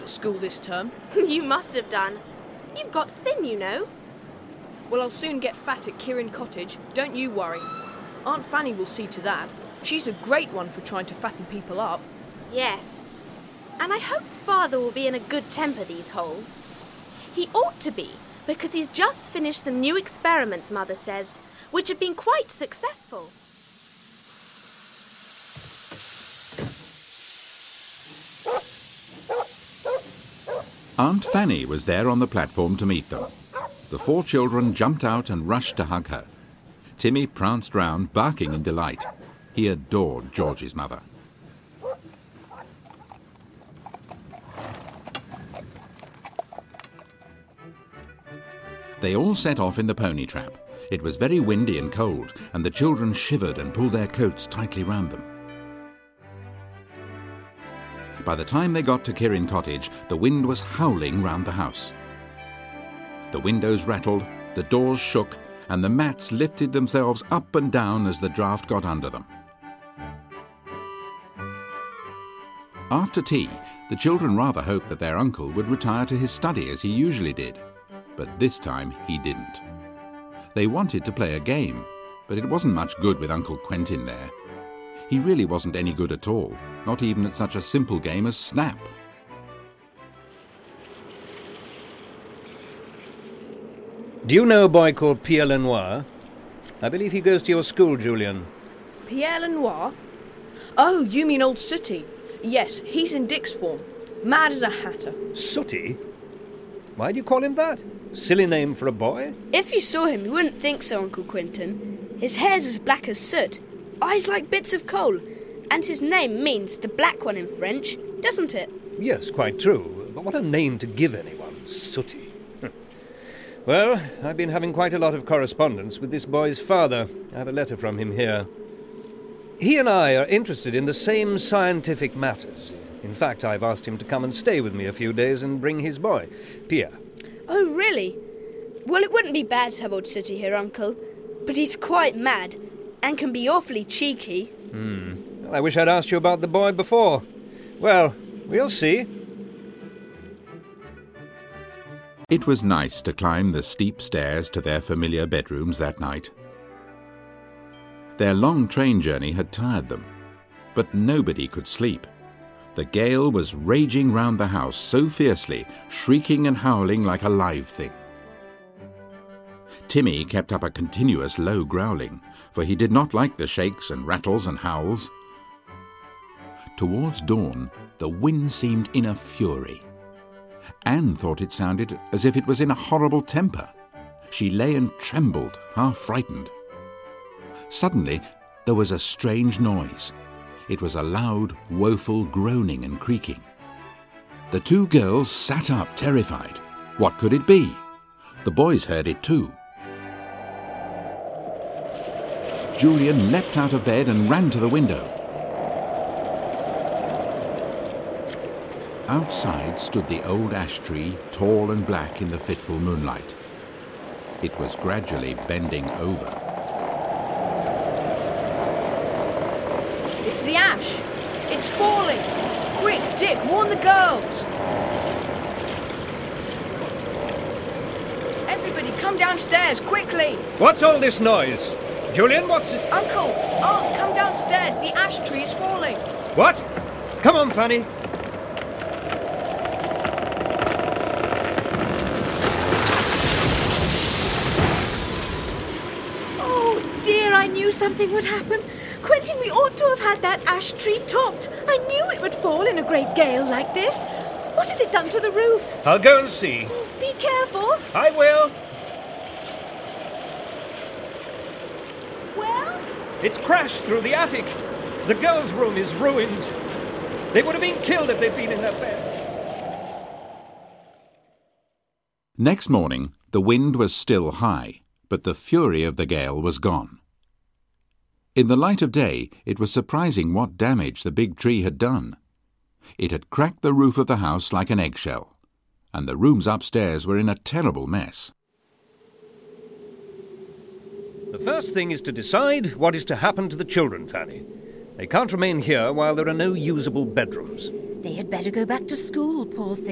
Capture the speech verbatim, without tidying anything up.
at school this term. You must have done. You've got thin, you know. Well, I'll soon get fat at Kirin Cottage, don't you worry. Aunt Fanny will see to that. She's a great one for trying to fatten people up. Yes. And I hope Father will be in a good temper these holes. He ought to be, because he's just finished some new experiments, Mother says, which have been quite successful. Aunt Fanny was there on the platform to meet them. The four children jumped out and rushed to hug her. Timmy pranced round, barking in delight. He adored George's mother. They all set off in the pony trap. It was very windy and cold, and the children shivered and pulled their coats tightly round them. By the time they got to Kirin Cottage, the wind was howling round the house. The windows rattled, the doors shook, and the mats lifted themselves up and down as the draught got under them. After tea, the children rather hoped that their uncle would retire to his study as he usually did. But this time he didn't. They wanted to play a game, but it wasn't much good with Uncle Quentin there. He really wasn't any good at all, not even at such a simple game as Snap. Do you know a boy called Pierre Lenoir? I believe he goes to your school, Julian. Pierre Lenoir? Oh, you mean old Sooty. Yes, he's in Dick's form. Mad as a hatter. Sooty? Why do you call him that? Silly name for a boy? If you saw him, you wouldn't think so, Uncle Quentin. His hair's as black as soot, eyes like bits of coal, and his name means the black one in French, doesn't it? Yes, quite true. But what a name to give anyone, Sooty. Well, I've been having quite a lot of correspondence with this boy's father. I have a letter from him here. He and I are interested in the same scientific matters. In fact, I've asked him to come and stay with me a few days and bring his boy, Pierre. Oh, really? Well, it wouldn't be bad to have old Sooty here, Uncle. But he's quite mad and can be awfully cheeky. Hmm. Well, I wish I'd asked you about the boy before. Well, we'll see. It was nice to climb the steep stairs to their familiar bedrooms that night. Their long train journey had tired them, but nobody could sleep. The gale was raging round the house so fiercely, shrieking and howling like a live thing. Timmy kept up a continuous low growling, for he did not like the shakes and rattles and howls. Towards dawn, the wind seemed in a fury. Anne thought it sounded as if it was in a horrible temper. She lay and trembled, half frightened. Suddenly, there was a strange noise. It was a loud, woeful groaning and creaking. The two girls sat up, terrified. What could it be? The boys heard it too. Julian leapt out of bed and ran to the window. Outside stood the old ash tree, tall and black in the fitful moonlight. It was gradually bending over. It's the ash! It's falling! Quick, Dick, warn the girls! Everybody, come downstairs, quickly! What's all this noise? Julian, what's it? Uncle! Aunt, come downstairs! The ash tree is falling! What? Come on, Fanny. I knew something would happen. Quentin, we ought to have had that ash tree topped. I knew it would fall in a great gale like this. What has it done to the roof? I'll go and see. Oh, be careful. I will. Well? It's crashed through the attic. The girls' room is ruined. They would have been killed if they'd been in their beds. Next morning, the wind was still high, but the fury of the gale was gone. In the light of day, it was surprising what damage the big tree had done. It had cracked the roof of the house like an eggshell, and the rooms upstairs were in a terrible mess. The first thing is to decide what is to happen to the children, Fanny. They can't remain here while there are no usable bedrooms. They had better go back to school, poor things.